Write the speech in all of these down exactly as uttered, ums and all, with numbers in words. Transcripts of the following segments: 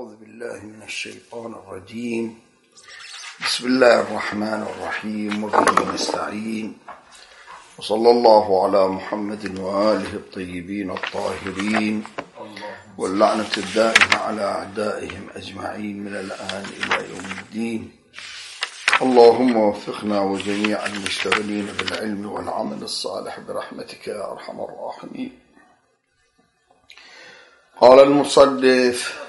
أعوذ بالله من الشيطان الرجيم. بسم الله الرحمن الرحيم وبه نستعين، وصلى الله على محمد وآله الطيبين الطاهرين، واللعنة الدائمة على أعدائهم أجمعين من الآن إلى يوم الدين. اللهم وفقنا وجميع المشتغلين بالعلم والعمل الصالح برحمتك يا أرحم الراحمين. قال المصنف: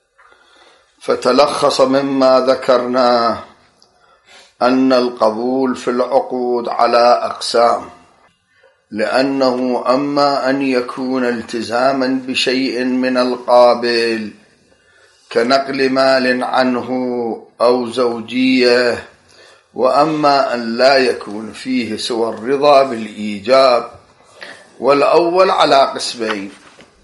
فتلخص مما ذكرنا أن القبول في العقود على أقسام، لأنه أما أن يكون التزاما بشيء من القابل كنقل مال عنه أو زوجية، وأما أن لا يكون فيه سوى الرضا بالإيجاب، والأول على قسمين.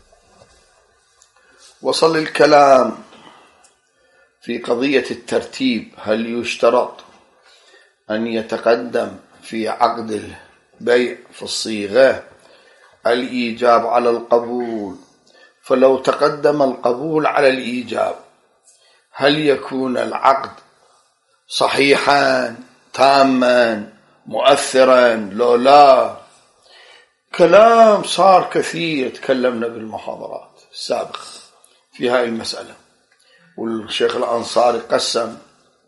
وصل الكلام في قضية الترتيب: هل يشترط أن يتقدم في عقد البيع في الصيغة الإيجاب على القبول؟ فلو تقدم القبول على الإيجاب هل يكون العقد صحيحا تاما مؤثرا لو لا؟ كلام صار كثير، تكلمنا بالمحاضرات السابقة في هذه المسألة، والشيخ الأنصاري قسم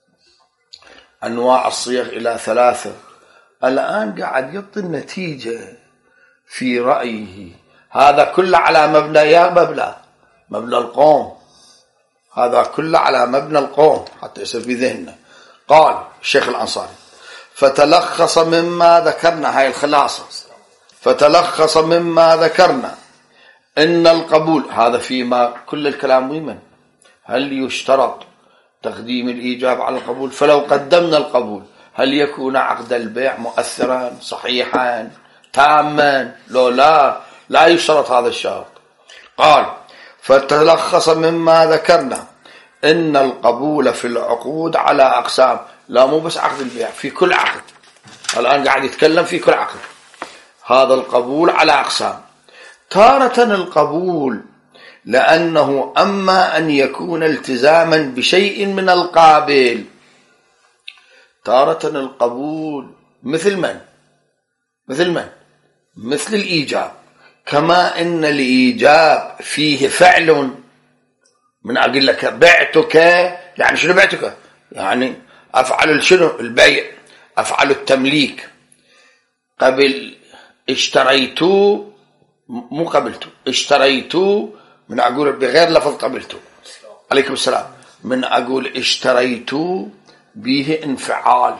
أنواع الصيغ إلى ثلاثة. الآن قاعد يعطي النتيجة في رأيه. هذا كله على مبنى يا مبنى مبنى القوم، هذا كله على مبنى القوم حتى يصير في ذهننا. قال الشيخ الأنصاري: فتلخص مما ذكرنا، هاي الخلاصة، فتلخص مما ذكرنا إن القبول، هذا فيما كل الكلام مهم، هل يشترط تقديم الإيجاب على القبول؟ فلو قدمنا القبول هل يكون عقد البيع مؤثرا صحيحا تاما لو لا؟ لا يشترط هذا الشرط. قال: فتلخص مما ذكرنا إن القبول في العقود على أقسام. لا، مو بس عقد البيع، في كل عقد. الآن قاعد يتكلم في كل عقد. هذا القبول على أقسام. تارة القبول لأنه أما أن يكون التزاما بشيء من القابل، تارة القبول مثل من؟ مثل من؟ مثل الإيجاب. كما أن الإيجاب فيه فعل، من أقول لك بعتك، يعني شنو بعتك؟ يعني أفعل شنو؟ البيع، أفعل التمليك. قبل اشتريتو، مو قبلتو، اشتريتو، من أقول بغير لفظ قبلتو. عليكم السلام. من أقول اشتريتو به انفعال،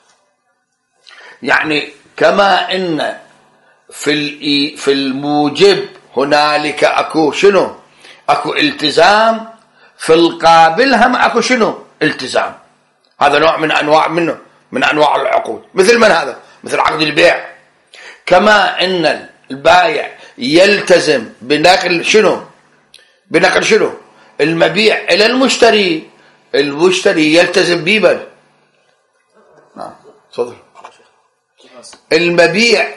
يعني كما إن في في الموجب هنالك أكو شنو؟ أكو التزام، في القابل هم أكو شنو؟ التزام. هذا نوع من أنواع منه من أنواع العقود. مثل من هذا؟ مثل عقد البيع. كما إن البائع يلتزم بنقل شنو؟ بنقل شنو؟ المبيع إلى المشتري، المشتري يلتزم بيبل. نعم تفضل. المبيع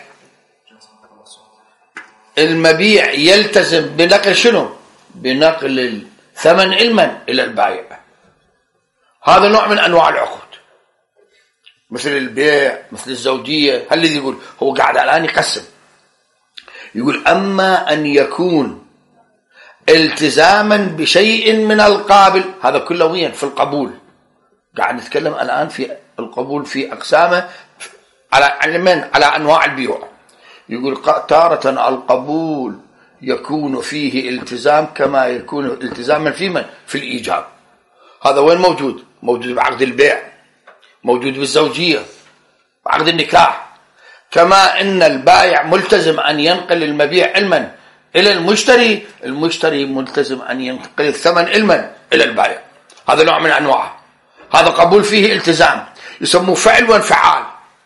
المبيع يلتزم بنقل شنو؟ بنقل الثمن المن إلى البائع. هذا نوع من أنواع العقود، مثل البيع، مثل الزوجية. هل الذي يقول هو قاعد الآن يقسم، يقول أما أن يكون التزاما بشيء من القابل، هذا كله وين؟ في القبول. قاعد نتكلم الآن في القبول في أقسامه، على من؟ على أنواع البيوع. يقول تارة القبول يكون فيه التزام كما يكون التزاما في من؟ في الإيجاب. هذا وين موجود؟ موجود بعقد البيع، موجود بالزوجية، بعقد النكاح. كما إن البائع ملتزم أن ينقل المبيع علما إلى المشتري، المشتري ملتزم أن ينقل الثمن علما إلى البائع. هذا نوع من أنواعه. هذا قبول فيه التزام، يسموه فعل وانفعال.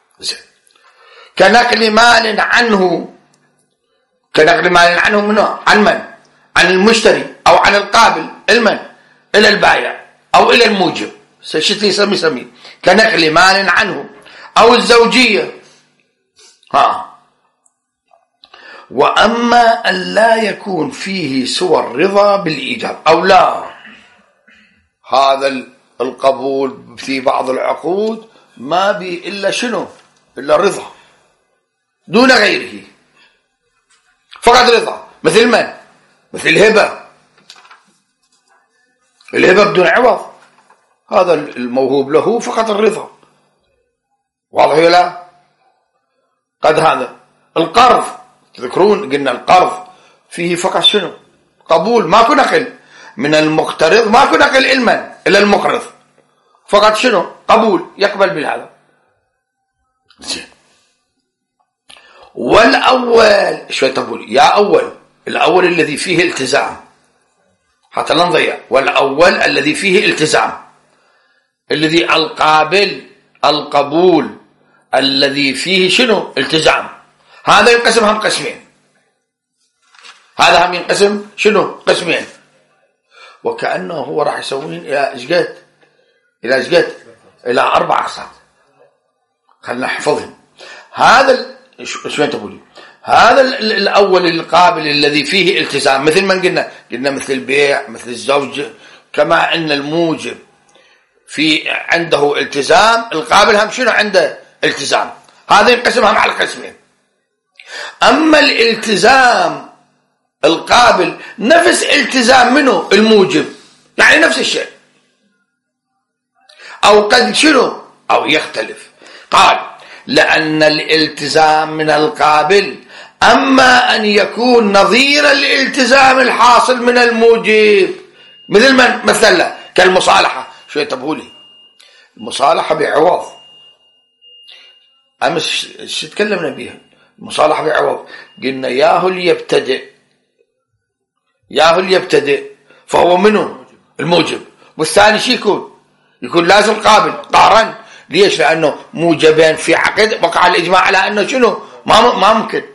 كنقل مال عنه، كنقل مال عنه منه؟ عن من؟ عن المشتري أو عن القابل علما إلى البائع أو إلى الموجب. شتي يسمي سمي كنقل مال عنه. أو الزوجية. ها. وأما أن لا يكون فيه سوى الرضا بالإيجاب، أو لا هذا القبول في بعض العقود ما بي إلا شنو؟ إلا الرضا دون غيره، فقط رضا. مثل من؟ مثل الهبة، الهبة بدون عوض، هذا الموهوب له فقط الرضا، واضح ولا لا؟ قد هذا القرض، تذكرون قلنا القرض فيه فقط شنو؟ قبول، ماكو نقل من المقترض، ماكو نقل علما إلى المقرض، فقط شنو؟ قبول، يقبل بالهذا. والأول شوي تقول يا أول، الأول الذي فيه التزام حتى لا نضيع، والأول الذي فيه التزام، الذي القابل القبول الذي فيه شنو؟ التزام، هذا ينقسم هم قسمين، هذا هم ينقسم شنو؟ قسمين. وكأنه هو راح يسوين إلى إشقد إلى إشقد إلى أربع أقسام، خلنا نحفظهم. هذا شو تقولي؟ هذا الأول القابل الذي فيه التزام، مثل ما قلنا قلنا مثل البيع، مثل الزوج، كما أن الموجب في عنده التزام، القابل هم شنو عنده؟ التزام. هذا ينقسم هم على القسمين. أما الالتزام القابل نفس التزام منه الموجب، يعني نفس الشيء، أو قد شنو؟ أو يختلف. قال لأن الالتزام من القابل أما أن يكون نظير الالتزام الحاصل من الموجب، مثل من؟ مثلا كالمصالحة. شو تبغولي؟ المصالحة بعوض، أمس شو تكلمنا بها؟ المصالحة بعوض، قلنا ياهو اللي يبتدئ، ياهو اللي يبتدئ فهو منه الموجب، والثاني شو يكون؟ يكون لازم قابل قارن. ليش؟ لأنه موجبين في عقد، وقع الإجماع على أنه شنو؟ ما ما ممكن،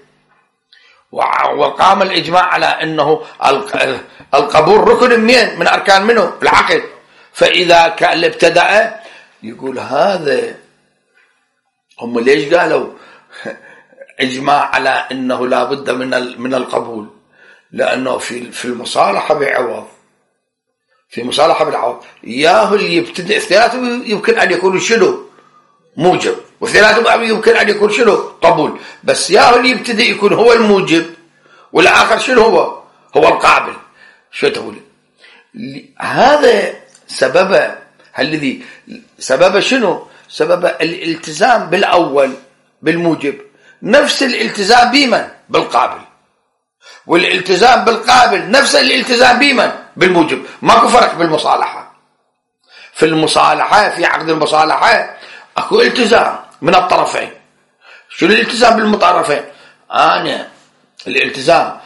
وقام الإجماع على أنه القبول ركن من من أركان منه العقد. فإذا كان ابتدأ يقول هذا، هم ليش قالوا إجماع على أنه لا بد من من القبول؟ لأنه في في المصالحة بعوض، في مصالحة بالعوض ياهو اللي يبتدئ الثلاثة يمكن أن يكون شنو؟ موجب، والثلاثة يمكن أن يكون شنو؟ قبول. بس ياهو اللي يبتدئ يكون هو الموجب، والآخر شنو هو؟ هو القابل. شو تقول؟ هذا سبب الذي سبب شنو؟ سبب الالتزام بالأول بالموجب نفس الالتزام بمن؟ بالقابل، والالتزام بالقابل نفس الالتزام بمن؟ بالموجب. ماكو فرق بالمصالحة. في المصالحة، في عقد المصالحة اكو التزام من الطرفين. شنو الالتزام بالطرفين؟ انا الالتزام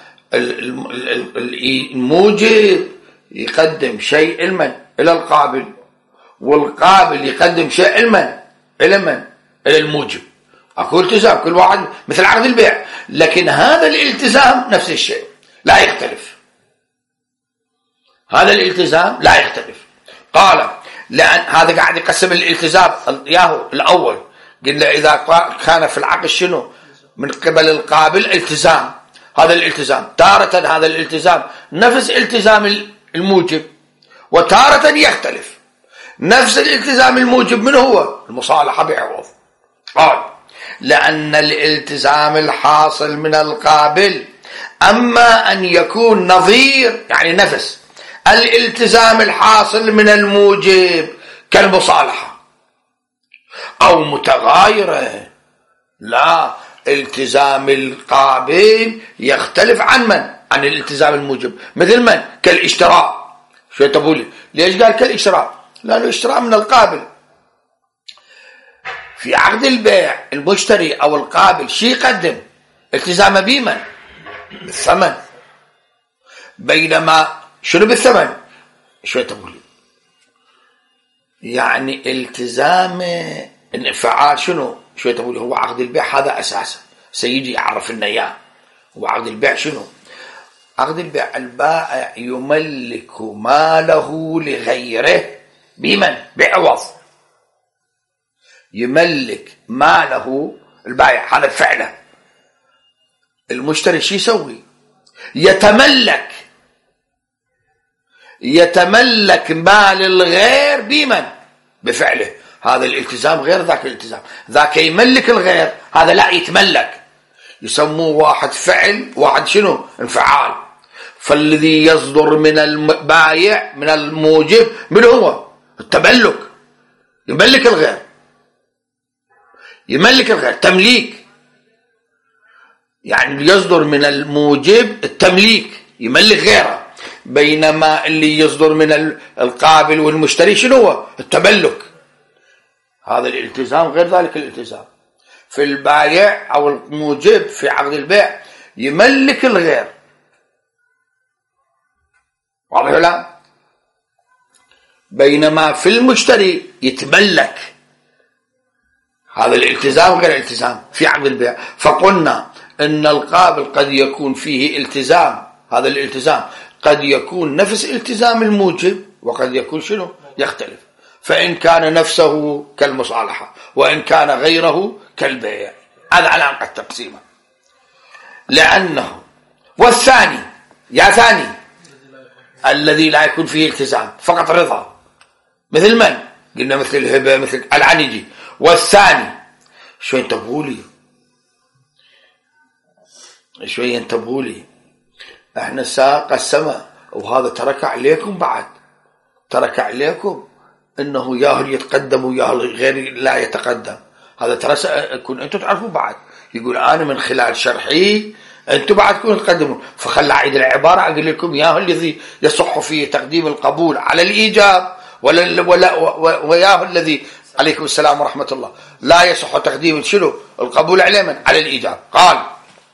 الموجب يقدم شيء علما الى القابل، والقابل يقدم شيء علما الى من؟ الى الموجب. اكو التزام كل واحد مثل عقد البيع، لكن هذا الالتزام نفس الشيء لا يختلف، هذا الالتزام لا يختلف. قال لأن هذا قاعد يقسم الالتزام ياهو الأول، قلنا إذا كان في العقد شنو؟ من قبل القابل التزام، هذا الالتزام تارة هذا الالتزام نفس التزام الموجب، وتارة يختلف. نفس الالتزام الموجب من هو؟ المصالحة بعوض. قال لأن الالتزام الحاصل من القابل أما أن يكون نظير، يعني نفس الالتزام الحاصل من الموجب كالمصالحة، أو متغايرة، لا، التزام القابل يختلف عن من؟ عن الالتزام الموجب. مثل من؟ كالاشتراء. شو تقولي؟ ليش قال كالاشتراء؟ لأنه الاشتراء من القابل. في عقد البيع المشتري أو القابل شي يقدم؟ التزام بمن؟ بالثمن. بينما شنو بالثمن؟ شو تقولي؟ يعني التزام الانفعال شنو؟ شو تقولي؟ هو عقد البيع هذا أساسا سيدي يعرف لنا إياه. هو عقد البيع شنو؟ عقد البيع البائع يملك ماله لغيره بمن؟ بعوض. يملك ماله البائع، هذا فعله. المشتري شو يسوي؟ يتملك يتملك مال الغير بمن؟ بفعله. هذا الالتزام غير ذاك الالتزام. ذاك يملك الغير، هذا لا يتملك. يسموه واحد فعل واحد شنو؟ انفعال. فالذي يصدر من البايع من الموجب من هو؟ التملك. يملك الغير، يملك الغير تمليك، يعني يصدر من الموجب التمليك، يملك غيره. بينما اللي يصدر من القابل والمشتري شنو هو؟ التملك. هذا الالتزام غير ذلك الالتزام. في البايع او الموجب في عقد البيع يملك الغير، واضح ولا؟ بينما في المشتري يتملك. هذا الالتزام غير الالتزام في عقد البيع. فقلنا ان القابل قد يكون فيه التزام، هذا الالتزام قد يكون نفس التزام الموجب وقد يكون شنو؟ يختلف. فإن كان نفسه كالمصالحة وإن كان غيره كالبيع. هذا على عقد التقسيمة. لأنه والثاني، يا ثاني الذي لا يكون فيه التزام فقط رضا، مثل من؟ قلنا مثل الهبة، مثل العنجي. والثاني شوي انتبهوا لي، شوي انتبهوا لي، احنا ساق السماء وهذا ترك عليكم، بعد ترك عليكم انه ياهل يتقدم وياهل غير لا يتقدم. هذا ترى كن انتم تعرفوا بعد. يقول انا من خلال شرحي انتم بعد كونوا تقدمون، فخلى اعيد العباره اقول لكم ياهل الذي يصح فيه تقديم القبول على الايجاب، ولا ولا وياهل الذي عليكم السلام ورحمه الله لا يصح تقديم شنو؟ القبول عليه من؟ على الايجاب. قال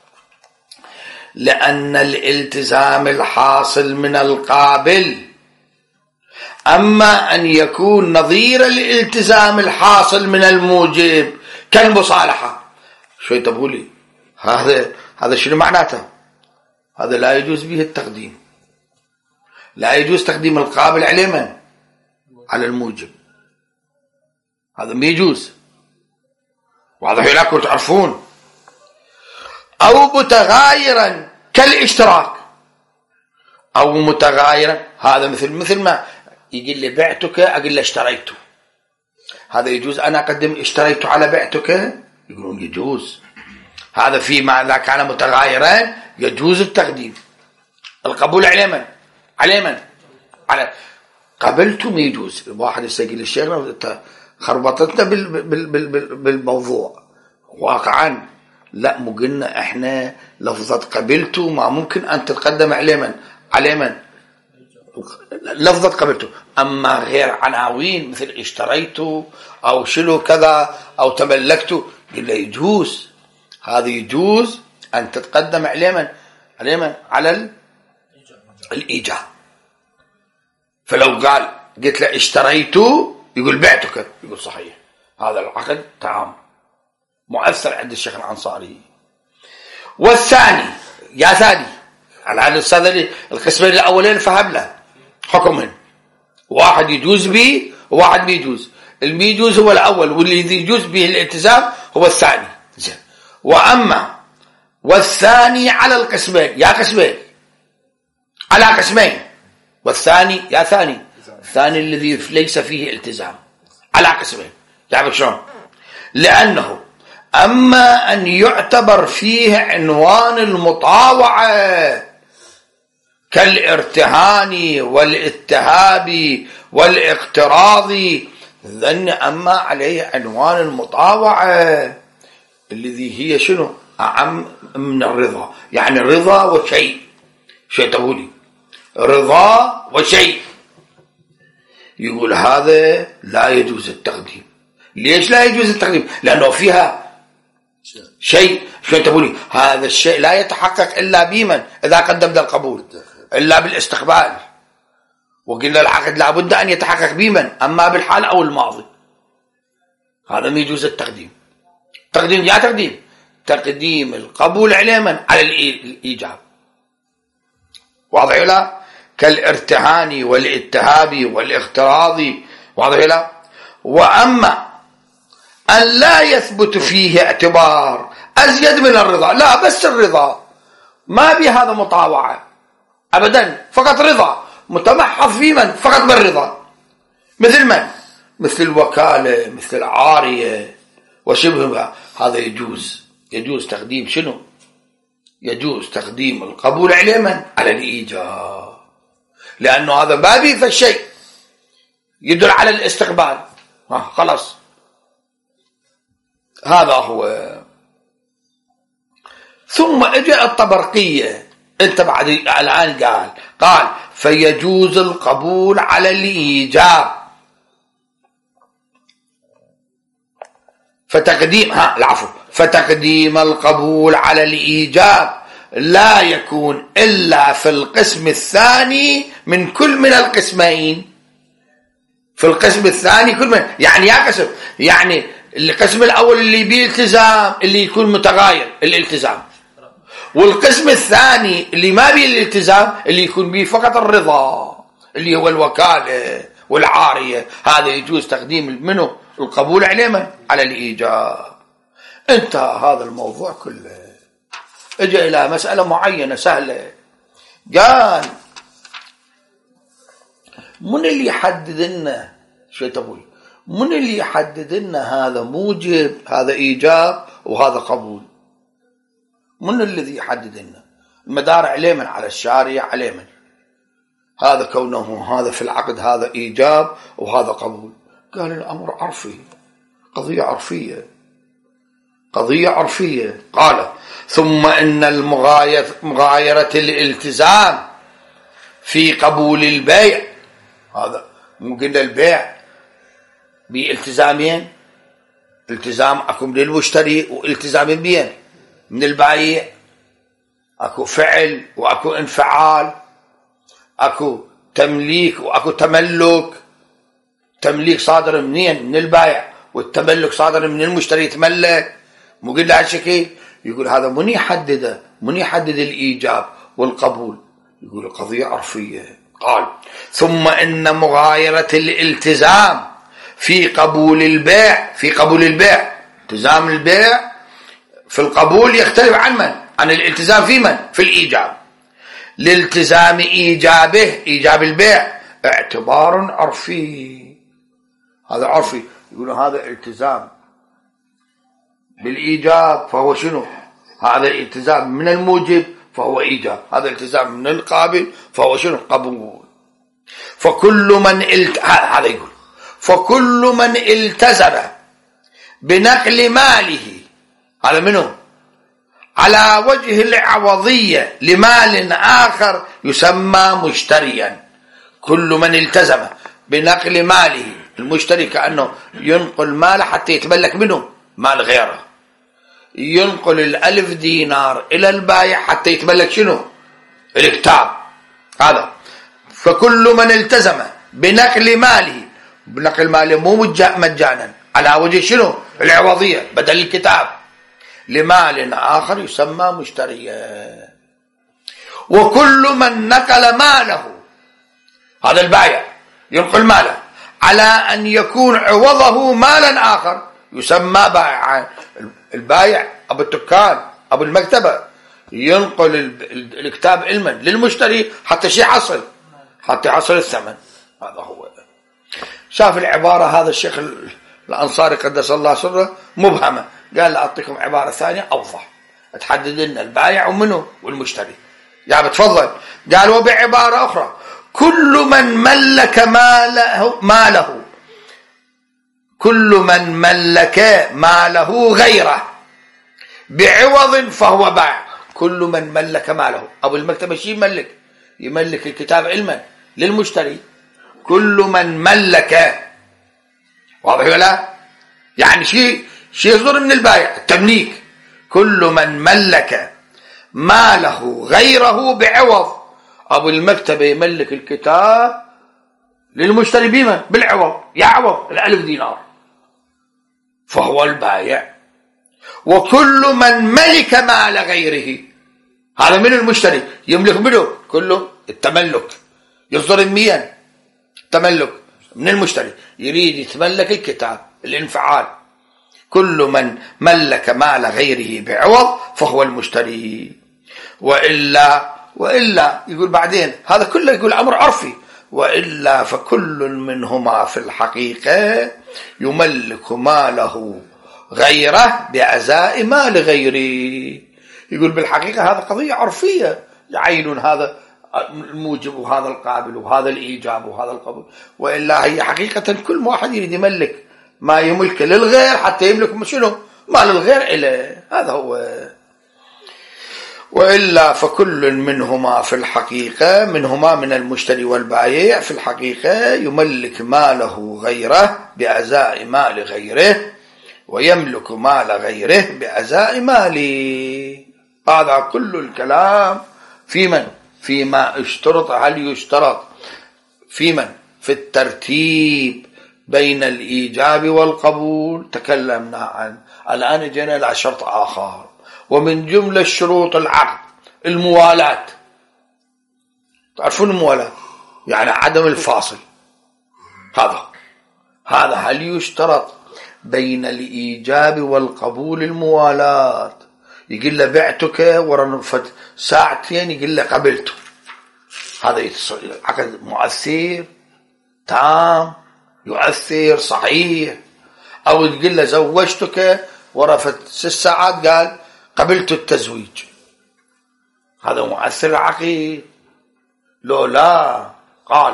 لأن الالتزام الحاصل من القابل أما أن يكون نظير الالتزام الحاصل من الموجب كالمصالحة. شو ينتبهوا لي؟ هذا هذا شنو معناته؟ هذا لا يجوز به التقديم، لا يجوز تقديم القابل عليه من؟ على الموجب. هذا ما يجوز، واضح لكم تعرفون. أو متغايرا كالاشتراك، أو متغايرا، هذا مثل مثل ما يقول لي بعتك أقول له اشتريته، هذا يجوز أنا أقدم اشتريته على بعتك؟ يقولون يجوز. هذا في ما إذا كان متغايرا يجوز التقديم. القبول على من؟ على من؟ على قبلته ما يجوز. واحد يسأل الشيخ خربطتنا بالموضوع واقعا. لا، مو قلنا احنا لفظة قبلته ما ممكن ان تتقدم على من؟ على من؟ لفظة قبلته. اما غير عناوين مثل اشتريته او شلو كذا او تملكته قلنا يجوز. هذا يجوز ان تتقدم على من؟ على من؟ على الايجاب. فلو قال قلت له اشتريته يقول بعتك، يقول صحيح، هذا العقد تمام مؤثر عند الشيخ الأنصاري. والثاني، يا ثاني على هذا الأستاذ القسمين الأولين فهم له حكمهن، واحد يجوز به وواحد ما يجوز. اللي يجوز هو الأول، والذي يجوز به الالتزام هو الثاني. وأما والثاني على القسمين، يا قسمين على قسمين، والثاني يا ثاني الثاني الذي ليس فيه التزام على قسمين. تعرف شلون؟ لأنه أما أن يعتبر فيه عنوان المطاوعة كالارتهان والاتهاب والاقتراض، ذن أما عليه عنوان المطاوعة الذي هي شنو؟ أعم من الرضا. يعني رضا وشيء، شيء تقولي رضا وشيء. يقول هذا لا يجوز التقديم. ليش لا يجوز التقديم؟ لأنه فيها شيء. شو تقولي؟ هذا الشيء لا يتحقق إلا بمن؟ إذا قدم ذا القبول، إلا بالاستقبال. وقلنا العقد لابد أن يتحقق بمن؟ أما بالحال أو الماضي. هذا ما يجوز التقديم. تقديم يا تقديم تقديم القبول على من؟ على الإيجاب. واضح لا؟ كالارتهان والاتهاب والاقتراض. واضح لا؟ وأما أن لا يثبت فيه اعتبار أزيد من الرضا، لا بس الرضا، ما بهذا مطاوعة أبدا، فقط رضا، متمحض في من؟ فقط بالرضا. مثل من؟ مثل الوكالة، مثل العارية وشبهها. هذا يجوز. يجوز تقديم شنو؟ يجوز تقديم القبول على من؟ على الإيجاب، لأنه هذا بابي فالشيء يدل على الاستقبال. خلاص هذا هو. ثم اجى الطبرقية، انت بعد الآن قال قال فيجوز القبول على الإيجاب، فتقديم ها العفو فتقديم القبول على الإيجاب لا يكون إلا في القسم الثاني من كل من القسمين. في القسم الثاني كل من يعني يا قسم، يعني القسم الأول اللي بيه التزام اللي يكون متغاير الالتزام، والقسم الثاني اللي ما بيه الالتزام اللي يكون بيه فقط الرضا اللي هو الوكالة والعارية. هذا يجوز تقديم منه القبول عليه من؟ على الإيجاب. انتهى هذا الموضوع كله. اجى إلى مسألة معينة سهلة، قال من اللي يحدد لنا شو تقول؟ من اللي يحدد لنا هذا موجب، هذا إيجاب وهذا قبول؟ من الذي يحدد لنا؟ المدار عليه من؟ على الشارع عليه من؟ هذا كونه هذا في العقد هذا إيجاب وهذا قبول. قال الأمر عرفي، قضية عرفية، قضية عرفية. قال ثم إن المغايرة الالتزام في قبول البيع، هذا ممكن البيع بالتزامين، التزام أكو من المشتري والتزام بين من البائع، أكو فعل وأكو انفعال، أكو تمليك وأكو تملك. تمليك صادر منين؟ من البائع، والتملك صادر من المشتري يتملك. مو قلنا هالشكل؟ يقول هذا من يحدده؟ من يحدد الإيجاب والقبول؟ يقول القضية عرفية. قال ثم إن مغايرة الالتزام في قبول البيع، في قبول البيع التزام البيع في القبول يختلف عن من؟ عن الالتزام في من؟ في الإيجاب. لالتزام إيجابه، إيجاب البيع اعتبار عرفي، هذا عرفي. يقولون هذا التزام بالإيجاب فهو شنو؟ هذا الالتزام من الموجب فهو إيجاب، هذا الالتزام من القابل فهو شنو؟ قبول. فكل من الت... هذا يقول فكل من التزم بنقل ماله، هذا منه، على وجه العوضية لمال آخر يسمى مشتريا. كل من التزم بنقل ماله، المشتري كأنه ينقل ماله حتى يتملك منه مال غيره، ينقل الألف دينار إلى البائع حتى يتملك شنو؟ الكتاب. هذا فكل من التزم بنقل ماله، بنقل ماله مو مجانا، على وجه شنو؟ العوضية بدل الكتاب، لمال آخر يسمى مشتريا. وكل من نقل ماله، هذا البائع ينقل ماله على أن يكون عوضه مالا آخر يسمى بائعا. البائع أبو التكان أبو المكتبة ينقل الكتاب علما للمشتري حتى شيء حصل، حتى يحصل الثمن. هذا هو. شاف العبارة هذا الشيخ الأنصاري قدس الله سره مبهمة، قال أعطيكم عبارة ثانية أوضح تحدد لنا البائع ومنه والمشتري. يا بتفضل. قال وبعبارة أخرى كل من ملك ماله, ماله كل من ملك ماله غيره بعوض فهو بائع. كل من ملك ماله، أبو المكتبة شيء يملك، يملك الكتاب علما للمشتري. كل من ملك، واضح ولا؟ يعني شيء شيء يصدر من البائع التمليك. كل من ملك ماله غيره بعوض، أبو المكتبة يملك الكتاب للمشتري بما بالعوض، يعوض الألف دينار فهو البائع. وكل من ملك مال غيره، هذا من المشتري يملك منه كله التملك، يصدر المية التملك من المشتري، يريد يتملك الكتاب الانفعال. كل من ملك مال غيره بعوض فهو المشتري. وإلا وإلا يقول بعدين هذا كله يقول أمر عرفي، وإلا فكل منهما في الحقيقة يملك ماله غيره بعزاء مال غيره. يقول بالحقيقة هذا قضية عرفية، يعين هذا الموجب وهذا القابل وهذا الإيجاب وهذا القبول، وإلا هي حقيقة كل واحد يريد يملك ما يملك للغير حتى يملك شنو مال الغير إليه، هذا هو. وإلا فكل منهما في الحقيقة، منهما من المشتري والبائع، في الحقيقة يملك ماله غيره بأزاء مال غيره، ويملك مال غيره بأزاء ماله. هذا كل الكلام في من؟ فيما اشترط. هل يشترط في من؟ في الترتيب بين الإيجاب والقبول، تكلمنا عنه. الآن جينا إلى شرط آخر، ومن جملة شروط العقد الموالاة. تعرفون الموالاة يعني عدم الفاصل. هذا هذا هل يشترط بين الإيجاب والقبول الموالاة؟ يقول له بعتك ورا ساعتين يقول له قبلته، هذا عقد مؤثر تام يؤثر صحيح. أو تقول له زوجتك ورا ست ساعات قال قبلت التزويج، هذا مؤثر عقيد لو لا؟ قال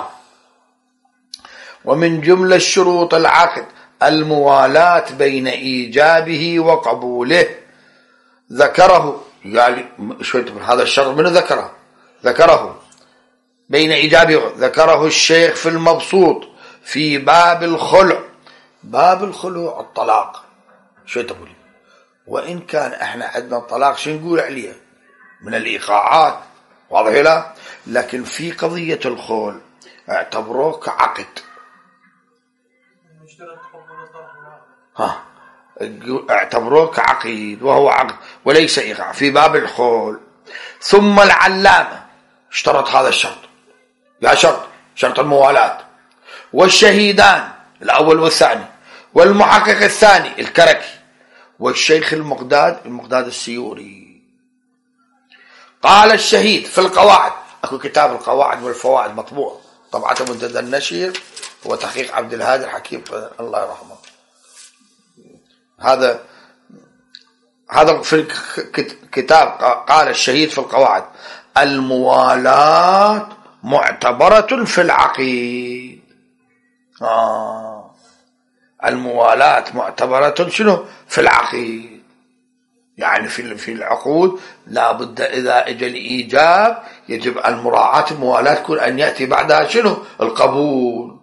ومن جملة شروط العقد الموالاة بين إيجابه وقبوله. ذكره يعني هذا الشرط من ذكره ذكره بين إيجابه، ذكره الشيخ في المبسوط في باب الخلع. باب الخلع الطلاق، شو تقول؟ وإن كان احنا عندنا الطلاق شو نقول عليه من الإيقاعات، واضح لا؟ لكن في قضية الخلع اعتبروه كعقد. ها اعتبروه كعقيد وهو عقد وليس إيقاع في باب الخلع. ثم العلامة اشترط هذا الشرط، يا شرط شرط الموالاة، والشهيدان الأول والثاني، والمحقق الثاني الكركي، والشيخ المقداد المقداد السيوري. قال الشهيد في القواعد، اكو كتاب القواعد والفوائد مطبوع طبعة منتدى النشير وتحقيق عبد الهادي الحكيم الله يرحمه. هذا هذا في الكتاب قال الشهيد في القواعد الموالاة معتبرة في العقيد. آه. الموالاة معتبرة شنو في العقيد، يعني في في العقود لا بد إذا اجى الإيجاب يجب أن مراعاة الموالاة تكون أن يأتي بعدها شنو القبول.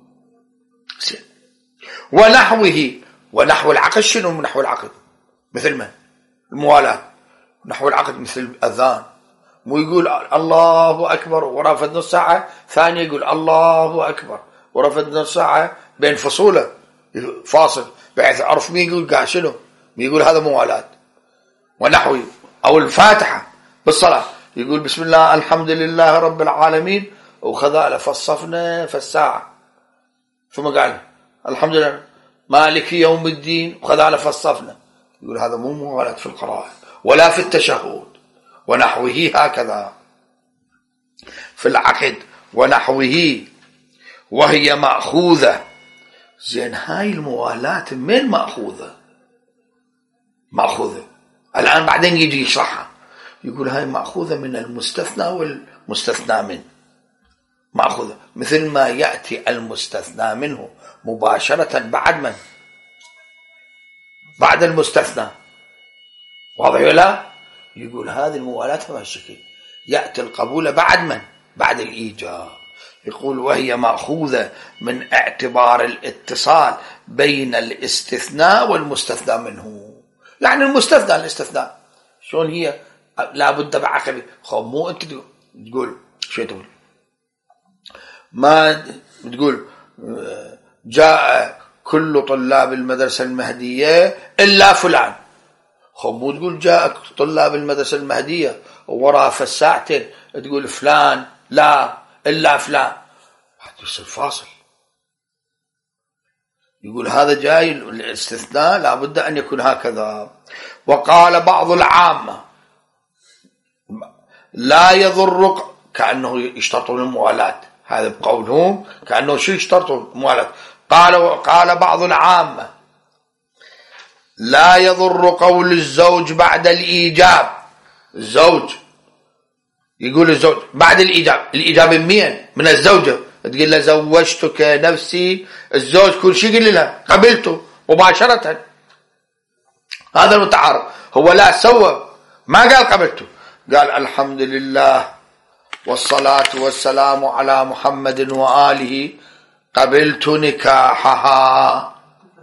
ونحوه، ونحو العقد شنو من نحو العقد؟ مثل ما الموالاة نحو العقد مثل الأذان، مو يقول الله أكبر ورافد نص ساعة ثانية يقول الله أكبر ورافد نص ساعة بين فصوله فاصل بحيث عرف مين يقول قاع شنو، مين يقول هذا موالات. ونحوه أو الفاتحة بالصلاة يقول بسم الله الحمد لله رب العالمين وخذا فالصفنا فالساعة، ثم قال الحمد لله مالك يوم الدين وخذا فالصفنا، يقول هذا مو موالات في القراءة ولا في التشهد. ونحوه هكذا في العقد ونحوه وهي مأخوذة. زين هاي الموالاة من مأخوذة؟ مأخوذة الآن بعدين يجي يشرحها، يقول هاي مأخوذة من المستثنى والمستثنى منه. مأخوذة مثل ما يأتي المستثنى منه مباشرة بعد من؟ بعد المستثنى، واضح ولا؟ يقول هذه الموالاة بهالشكل يأتي القبول بعد من؟ بعد الإيجاب. يقول وهي مأخوذة من اعتبار الاتصال بين الاستثناء والمستثنى منه. يعني المستثنى الاستثناء شلون هي لا بد بعقب. خب مو انت تقول شو تقول؟ ما تقول جاء كل طلاب المدرسة المهدية إلا فلان، خب مو تقول جاء طلاب المدرسة المهدية وراء فالساعتين تقول فلان لا إلا فلان، حتى يصير فاصل. يقول هذا جاي الاستثناء لابد أن يكون هكذا. وقال بعض العامة لا يضرك، كأنه يشترطون الموالاة، هذا بقولهم كأنه شو يشترطوا الموالاه. قال قال بعض العامة لا يضر قول الزوج بعد الإيجاب. الزوج يقول الزوج بعد الإيجاب، الإيجاب من مين؟ من الزوجة، تقول له زوجتك نفسي، الزوج كل شيء يقول لها قبلته مباشرة. هذا المتعارف. هو لا سوى، ما قال قبلته، قال الحمد لله والصلاة والسلام على محمد وآله قبلت نكاحها.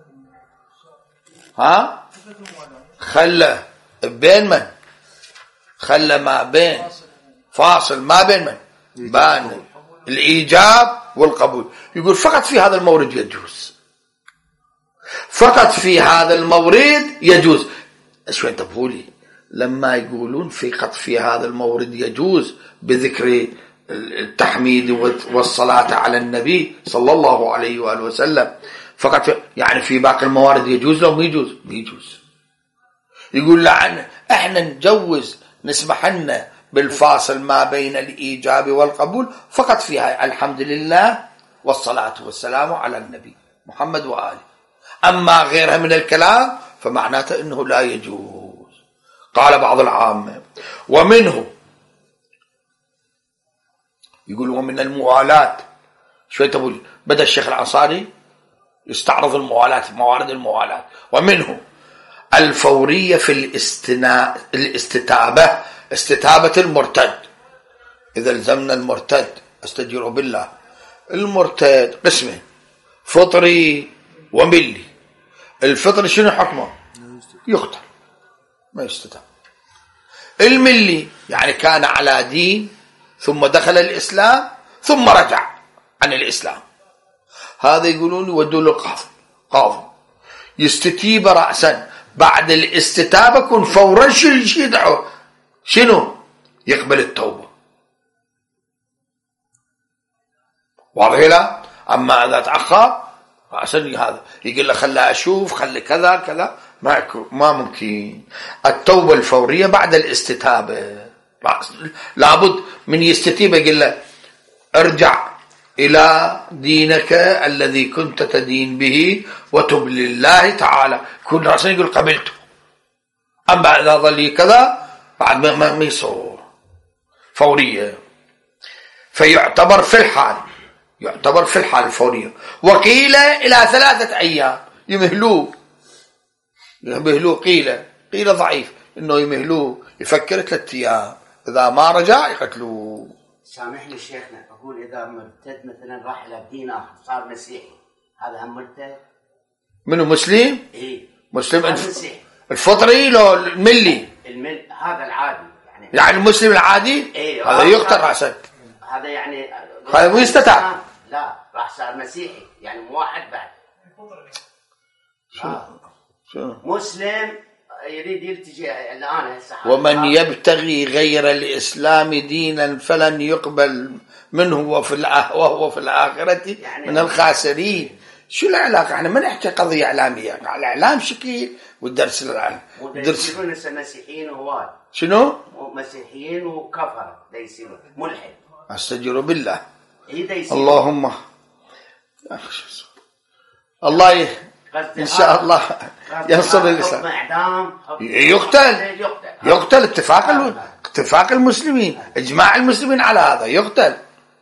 ها خلى بين من؟ خلى ما بين فاصل ما بين من؟ بين الإيجاب والقبول. يقول فقط في هذا المورد يجوز، فقط في هذا المورد يجوز. شو انت بقولي لما يقولون فقط في هذا المورد يجوز بذكر التحميد والصلاة على النبي صلى الله عليه وآله وسلم فقط، يعني في باقي الموارد يجوز لو ما يجوز؟ يجوز. يقول لعن احنا نجوز نسمح لنا بالفاصل ما بين الإيجاب والقبول فقط فيها الحمد لله والصلاة والسلام على النبي محمد وآله، أما غيرها من الكلام فمعناته أنه لا يجوز. قال بعض العامة ومنه، يقول ومن الموالات، شوي تقول بدأ الشيخ الأنصاري يستعرض الموالات، موارد الموالات. ومنه الفورية في الاستنا... الاستتابة، استتابة المرتد. إذا الزمنا المرتد استجير بالله، المرتد قسمين فطري وملي. الفطري شنو حكمه؟ يقتل ما يستتاب. الملي يعني كان على دين ثم دخل الإسلام ثم رجع عن الإسلام، هذا يقولون يودوا له القاضي، قاضي يستتيب رأسا، بعد الاستتابة كن فورا شو يدعو شنو؟ يقبل التوبة. واضح لا؟ أما إذا تأخر رأسا هذا يقول له خلى أشوف خلي كذا كذا، ما ما ممكن. التوبة الفورية بعد الاستتابة، لابد من يستتيب، يقول له ارجع إلى دينك الذي كنت تدين به وتب لله تعالى، كل رأسا يقول قبلته. أما إذا ظل كذا بعد ما ما يصور فورية، فيعتبر في الحال، يعتبر في الحال الفورية. وقيل إلى ثلاثة أيام يمهلوه، يمهلوه قيل قيل ضعيف إنه يمهلوه يفكر ثلاثة أيام، إذا ما رجع يقتلوه. سامحني شيخنا، أقول إذا مرتد مثلا راح إلى دين آخر صار مسيحي، هذا هم مرتد؟ منه مسلم؟ إيه مسلم مسيحي. الفطري لو الملي؟ المل هذا العادي يعني. يعني المسلم العادي؟ إيه هذا يقتل رأسا. هذا يعني هذا مو يستتاب. لا راح صار مسيحي يعني موحد بعد. شو؟ آه. شو؟ مسلم يريد يلتجي الآن هسه. ومن يبتغي غير الإسلام دينا فلن يقبل منه وفي وهو في الآخرة يعني من الخاسرين. شو العلاقة؟ احنا ما نحكي قضية إعلامية، الإعلام شكل والدرس العلم. درس يقولون هسه مسيحيين وهواد. شنو؟ مسيحيين وكفر يصيرون ملحد. استجير بالله. إيه اللهم الله ي... إن شاء الله ينصر الإسلام. يقتل يقتل اتفاق ال... اتفاق المسلمين، إجماع المسلمين على هذا، يقتل.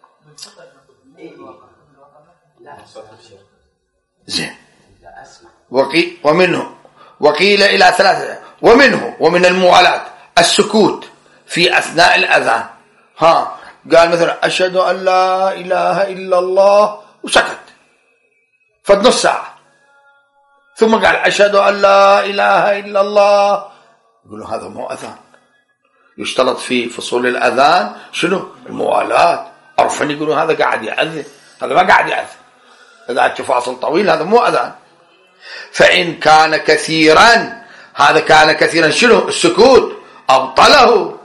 زين. وقي... ومنه وقيل إلى ثلاثة. ومنه ومن الموالات السكوت في أثناء الأذان. ها قال مثلا أشهد أن لا إله إلا الله وسكت فد نص ساعة، ثم قال أشهد أن لا إله إلا الله، يقولوا هذا مو أذان. يشترط في فصول الأذان شنو؟ الموالات. عرفا يقولوا هذا قاعد يأذن، هذا ما قاعد يأذن، إذا فاصل طويل هذا مو أذان. فإن كان كثيرا، هذا كان كثيرا شنو؟ السكوت أبطله.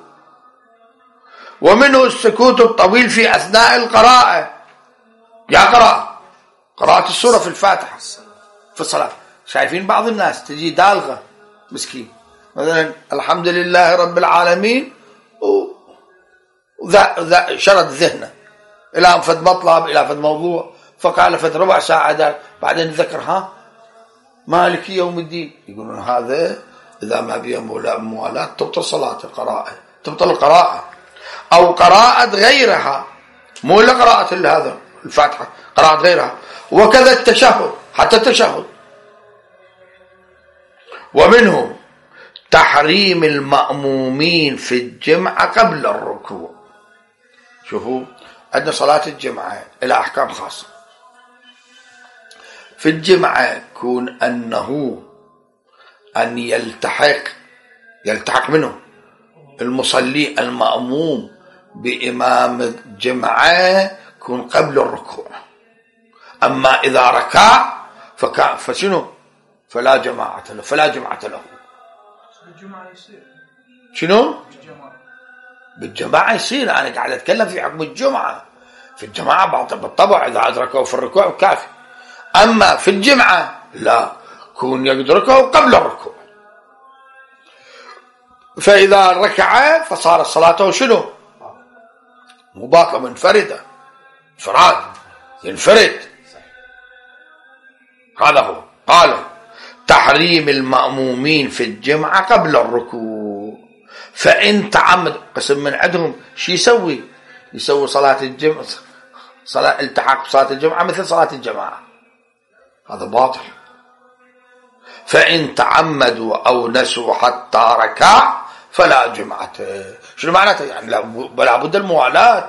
ومنه السكوت الطويل في أثناء القراءة، يقرأ قراءة السورة في الفاتحة في الصلاة. شايفين بعض الناس تجي دالغة مسكين مثلا الحمد لله رب العالمين وذا ذا شرد ذهنه إلى فد مطلب، إلى فد موضوع، فقال فد ربع ساعة، بعدين ذكر ها مالك يوم الدين، يقولون هذا إذا ما بيه موالاة تبطل صلاة القراءة، تبطل القراءة، أو قراءة غيرها، مو إلا قراءة هذا الفاتحة، قراءة غيرها، وكذا التشهد، حتى التشهد. ومنه تحريم المأمومين في الجمعة قبل الركوع. شوفوا عندنا صلاة الجمعة إلى أحكام خاصة. في الجمعة كون أنه أن يلتحق يلتحق منه المصلي المأموم بإمام الجمعة كون قبل الركوع. أما إذا ركع فكا فشنو فلا جماعة له، فلا جماعة له. بالجماعة يصير شنو؟ بالجماعة بالجماعة يصير. أنا قاعد أتكلم في حكم الجمعة. في الجماعة بالطبع إذا أدركوا في الركوع كافي. أما في الجمعة لا، كون يدركه قبل الركوع. فإذا ركع فصار صلاته شنو؟ مو باطلة، منفردة، انفراد، ينفرد. هذا هو. قال تحريم المأمومين في الجمعة قبل الركوع. فإن تعمد، قسم من عندهم شي يسوي؟ يسوي صلاة الجمعة، صلاة التحاق بصلاة الجمعة مثل صلاة الجماعة، هذا باطل. فإن تعمدوا أو نسوا حتى ركع فلا جمعة. شنو معناته؟ يعني لا بد الموالاة.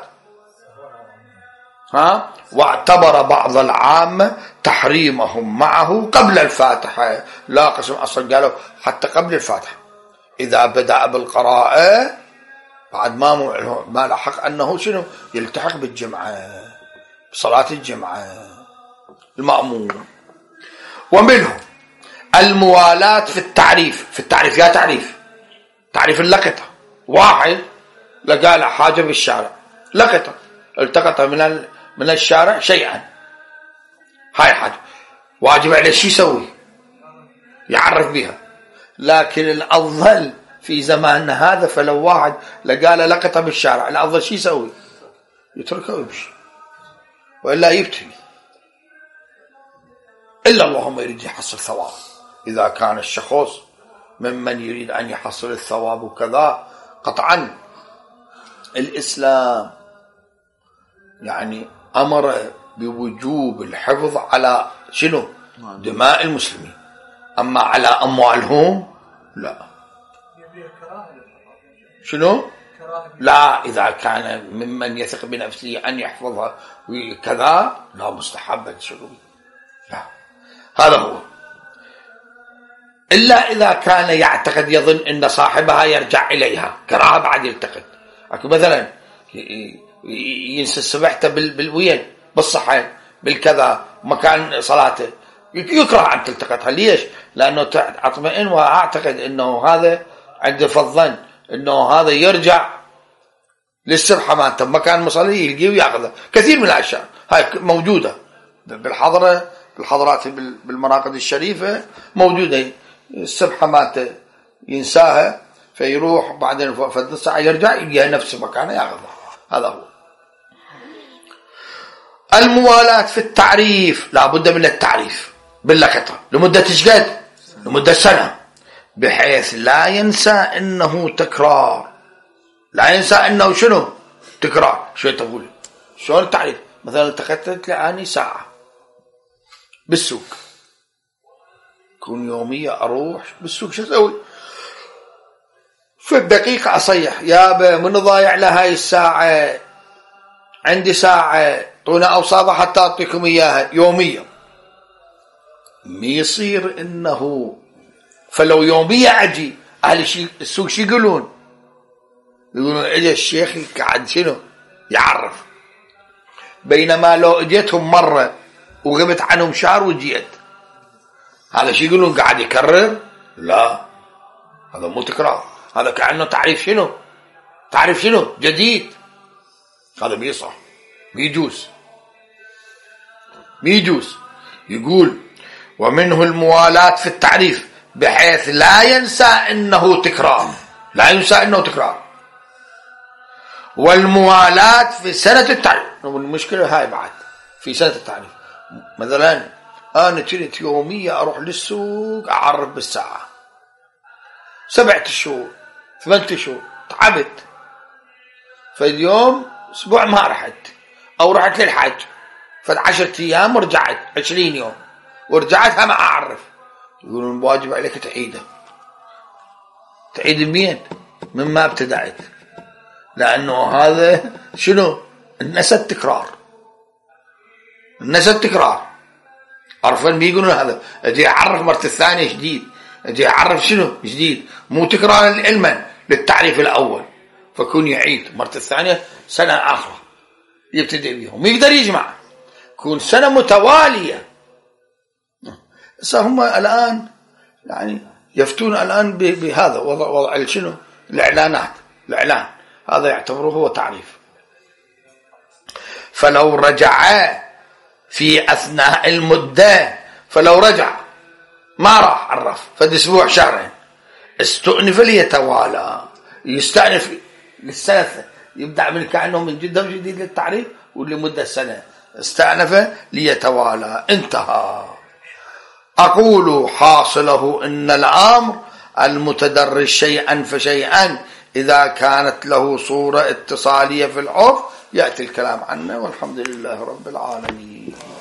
ها؟ واعتبر بعض العامة تحريمهم معه قبل الفاتحة. لا قسم أصلا قالوا حتى قبل الفاتحة. إذا بدأ بالقراءة بعد ما ما لحق أنه شنو يلتحق بالجمعة، بصلاة الجمعة المأموم. ومنه الموالاة في التعريف. في التعريف يا تعريف تعريف اللقطة. واحد لقى له حاجة بالشارع، لقطة، التقط من من الشارع شيئا، هاي حاجة واجب عليه شو يسوي؟ يعرف بها. لكن الأفضل في زماننا هذا، فلو واحد لقى له لقطة بالشارع الأفضل شو يسوي؟ يتركه ويمشي، وإلا يبتغي، إلا اللهم يريد يحصل ثواب. إذا كان الشخص ممن يريد أن يحصل الثواب وكذا، قطعا الإسلام يعني أمر بوجوب الحفظ على شنو؟ دماء المسلمين. أما على أموالهم لا. شنو؟ لا، إذا كان ممن يثق بنفسه أن يحفظها وكذا لا، مستحب شنو؟ لا، هذا هو. إلا إذا كان يعتقد يظن أن صاحبها يرجع إليها، كراهة بعد يلتقط. أكو مثلا ينسى سبحته بالوين، بالصحن، بالكذا، مكان صلاته، يكره أن تلتقطها. ليش؟ لأنه أطمئن وأعتقد أنه هذا عنده فضلا أنه هذا يرجع للسبحة مالته مكان مصلي يلقيه ويأخذه. كثير من الأشياء هاي موجودة بالحضرة، بالحضرات بالمراقد الشريفة موجودة. السبحة مالته ينساها فيروح بعدين فد ساعة يرجع يلقيها نفس مكانه يأخذها. هذا هو. الموالاة في التعريف لا بد من التعريف باللقطة لمدة شقد؟ لمدة سنة، بحيث لا ينسى انه تكرار، لا ينسى انه شنو تكرار. شو تقول؟ شلون التعريف؟ مثلا التقطت لاني ساعة بالسوق، كون يومية اروح بالسوق، شو اسوي؟ في الدقيقة اصيح يابا من ضايع لهاي الساعة، عندي ساعة طونا اوصافها حتى اعطيكم اياها يومية. مي يصير انه فلو يومية اجي اهل السوق شو يقولون؟ يقولون اجى الشيخ قاعد شنو يعرف. بينما لو اجيتهم مرة وغبت عنهم شهر وجيت، هذا شو يقولون؟ قاعد يكرر؟ لا، هذا مو تكرار، هذا كأنه تعريف شنو؟ تعريف شنو؟ جديد. هذا بيصح، بيجوز بيجوز. يقول ومنه الموالاة في التعريف بحيث لا ينسى انه تكرار، لا ينسى انه تكرار. والموالاة في سنة التعريف والمشكلة هاي بعد في سنة التعريف. مثلا أنا كنت يومية أروح للسوق أعرف بالساعة، سبعة شهور ثمانية شهور تعبت، فاليوم أسبوع ما رحت، أو رحت للحج فالعشرة أيام ورجعت عشرين يوم ورجعت هم أعرف، يقولون واجب عليك تعيده. تعيد مين؟ مما ابتدأت، لأنه هذا شنو؟ النسى التكرار، النسى التكرار. عرفان بيقولون هذا أجي أعرف مرة الثانية جديد، أجي أعرف شنو جديد، مو تكرار علما للتعريف الأول، فكون يعيد مرة الثانية سنة آخرى يبتدئ بيهم، يقدر يجمع كون سنة متوالية. هم الآن يعني يفتون الآن بهذا وضع وضع شنو الإعلانات، الإعلان هذا يعتبره هو تعريف. فلو رجع في أثناء المدة، فلو رجع ما راح عرف فد أسبوع شهرين، استؤنف ليتوالى، يستأنف للسنة، يبدأ من كأنه من جدة جديد للتعريف ولمدة سنة، استأنف ليتوالى، انتهى. أقول حاصله إن الأمر المتدرج شيئا فشيئا إذا كانت له صورة اتصالية في العرف يأتي الكلام عنه، والحمد لله رب العالمين.